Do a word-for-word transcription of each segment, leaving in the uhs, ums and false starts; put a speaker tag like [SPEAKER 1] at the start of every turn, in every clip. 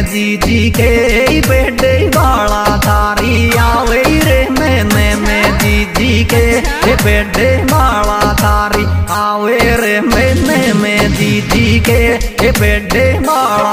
[SPEAKER 1] जी जी के बेटे वाला थारी आवे रे मैंने में जी जी के बेटे वाला थारी आवे रे मैंने में जी जी के बेटे वाला।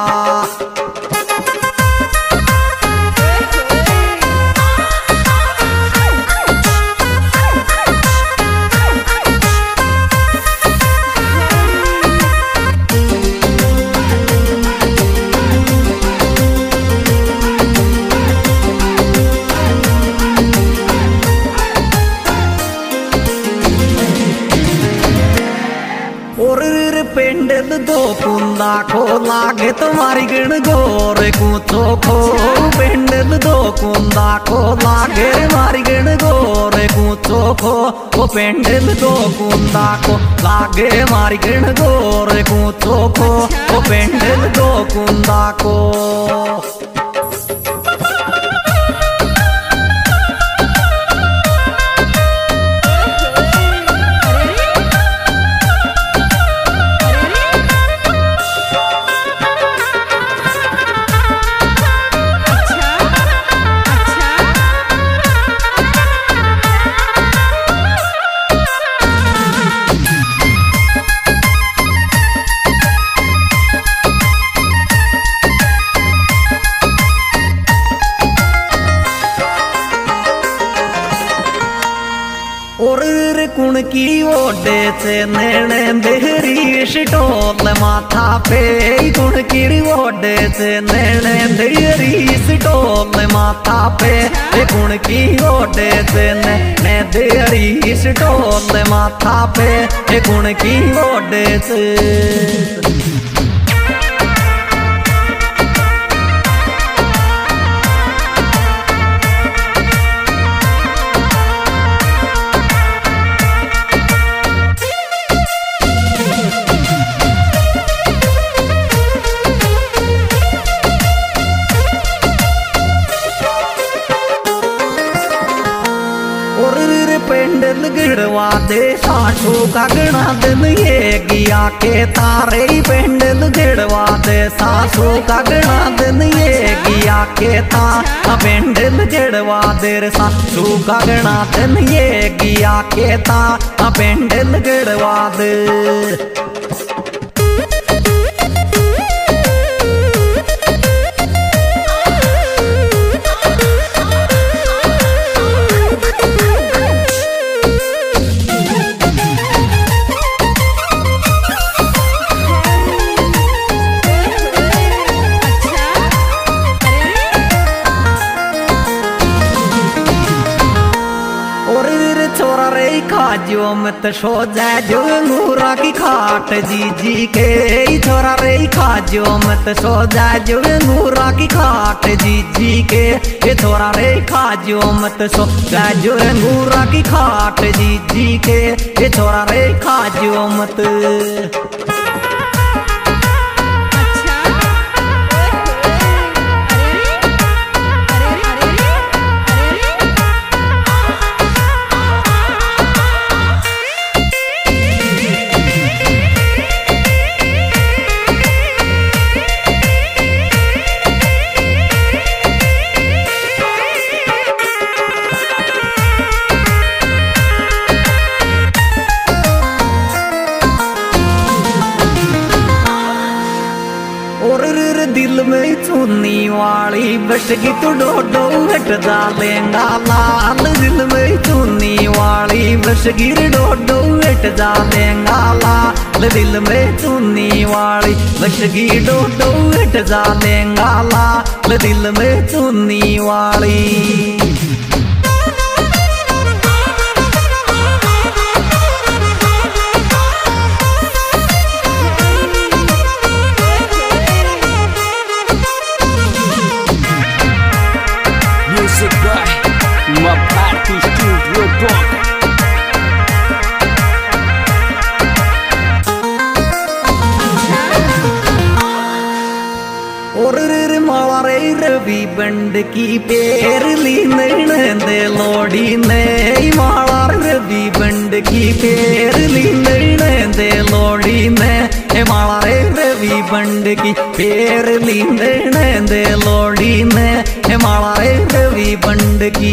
[SPEAKER 1] पेंडल दो कुंदा को लागे तुम्हारी गिण गोरे कुछो खो पेंडल दो कुंदा को लागे मारी गिण गोरे कुछो खो वो पेंडल दो कुंदा को लागे मारी गिण गोरे कुछो खो वो पेंडल दो कुंदा को। कुण की ओडे से नैने देहरी स्टोल माथा पे कुण की ओडे से नैने देहरी स्टोल माथा पे कुण की ओडे से नैने देहरी स्टोल माथा पे कुण की ओडे से। पेंडल गिड़वा दे सासू का गणा दिन ये गिया के तारे पेंडल गिड़वा दे सासू का गणा दिन ये गिया के तारा पेंडल गिड़वा दे सासू का गणा दिन ये गिया के तारा पेंडल गिड़वा दे। जो मत सो जाए जो अंगूरा की खाट जी जी के छोरा रे खा जो मत सो जाए जो अंगूरा की खाट जी जी के ये छोरा रे खा जो मत सो जाए जो अंगूरा की खाट जी जी के ये छोरा रे खा जो मत। दिल में चुन्नी वाली बटगी तो डोडो हट डालेंगा लाल दिल में चुन्नी वाली बटगी डोडो हट डालेंगा लाल दिल में चुन्नी वाली बटगी डोडो हट डालेंगा लाल दिल में चुन्नी वाली। रवि बंड की पेरली नैनंदे लोड़ी ने माला रवि बंड की पेरली नैनंदे लोड़ी ने माला रे रवि बंड की फेर लींदे दे लोड़ी ने माला रे रवि बंड की।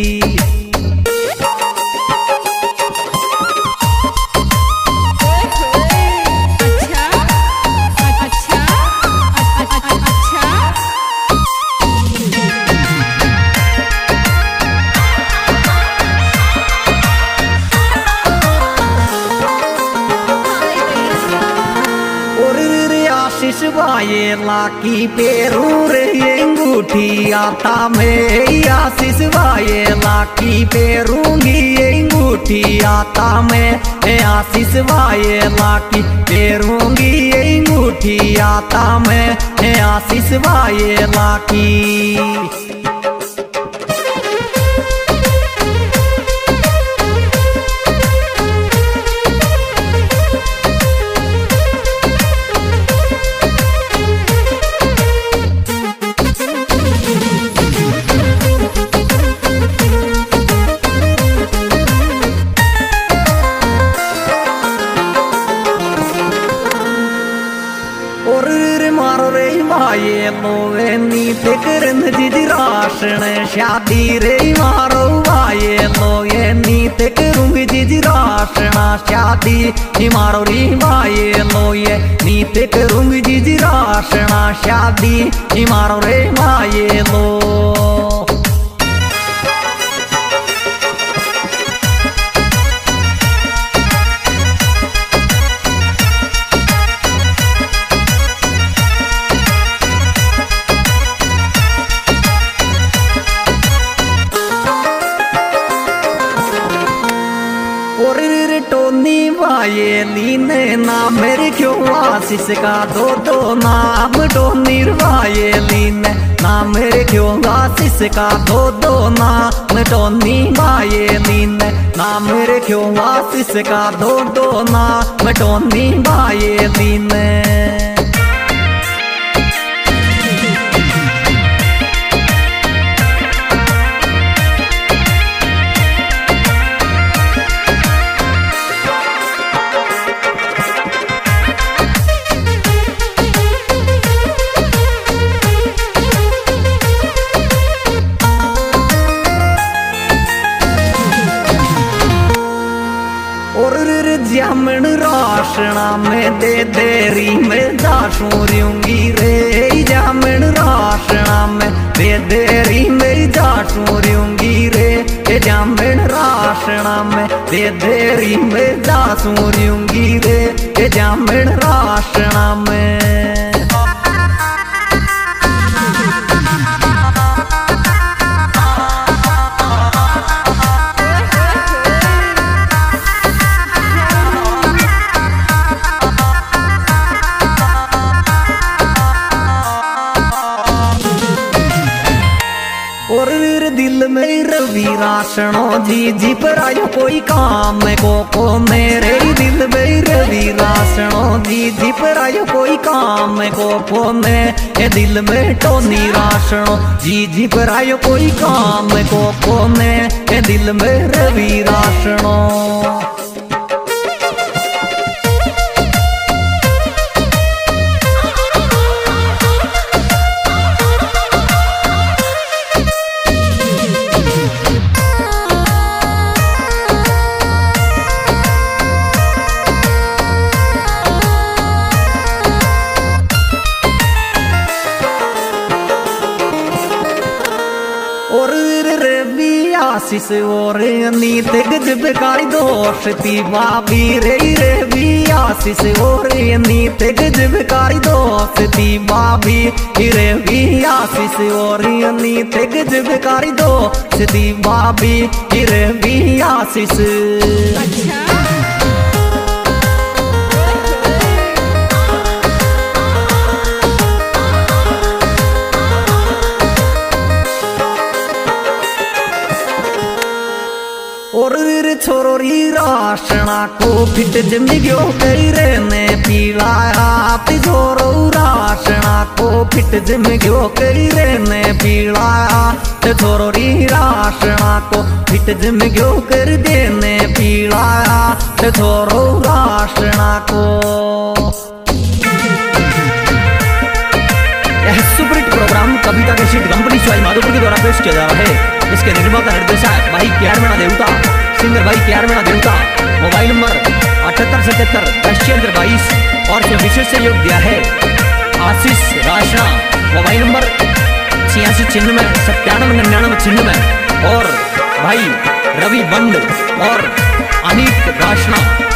[SPEAKER 1] आशीष भाई लाकी पेरू रे अंगूठी आता में। आशीष भाई लाकी पेरूंगी अंगूठी आता में। आशीष भाई लाकी पेरूंगी अंगूठी आता में। आशीष भाई लाकी भाई लोवे नीत करन जिजी राशन शादी रे मारो भाई लोये नीत करूंगी जिजी राशना शादी मारो री भाई लोये नीत करूंगी जिजी राशना शादी मारो रे भाई लो। टोनी भाई लीने नाम मेरे क्यों आशीष का दो दो नाम। टोनी भाई लीने नाम मेरे क्यों आशीष का दो दो नाम। टोनी भाई लीने नाम मेरे क्यों आशीष का दो दो नाम। टोनी भाई लीने जामन राशना में दे देरी में दाशूरियूंगी रे। जामन राशना में दे देरी में दाशूरियूंगी रे। जामन राशना में दे देरी में दाशूरियूंगी रे। जामन राशना में दिल में रवि राशनो जी जी पर आयो कोई काम को को मेरे दिल में रवि राशनो जी जी पर आयो कोई काम को को मेरे दिल में टोनी राशनो जी जी पर आयो कोई काम को को मेरे दिल में रवि राशनो। आशीष और नीत गजब कारी दोस्ती भाभी रे रे भी। आशीष और नीत गजब कारी दोस्ती भाभी रे भी। आशीष और नीत गजब कारी दोस्ती भाभी रे भी। आशीष और छोरोरी राशना को फिट जम गयो करे ने पीलाया। तिजोरो राशना को फिट जम गयो करे ने पीलाया। छोरोरी राशना को फिट जम गयो कर देने पीलाया। छोरो राशना को नाम कविता के सीट कंपनी स्वाई माधोपुर के द्वारा पेश किया जा रहा है। इसके निर्माता निर्देशक भाई के आर मीणा देवता, सिंगर भाई के आर मीणा देवता। मोबाइल नंबर अठहत्तर सतहत्तर दस बाईस और जो विशेष सहयोग दिया है आशीष राशना। मोबाइल नंबर छियासी छिन्नवे सत्तानवे निन्यानवे छिन्नवे और भाई रवि बंड और अनिक राशना।